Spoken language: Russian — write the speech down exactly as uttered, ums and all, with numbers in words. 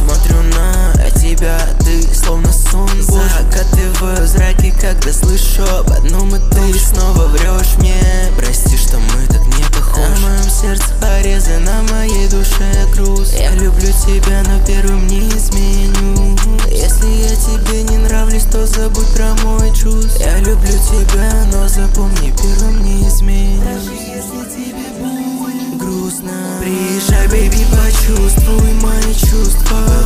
Смотрю на тебя, ты словно сон. Закаты в зраке, когда слышу об одном и том же. Снова врешь мне, прости, что мы так не похожи. На моем сердце порезы, на моей душе груз. Я люблю тебя, но первым не изменю. Если я тебе не нравлюсь, то забудь про мой чувств. Я люблю тебя, но запомни, первым не изменю. Даже если тебе будет грустно, приезжай, бейби, почувствуй мои чувства.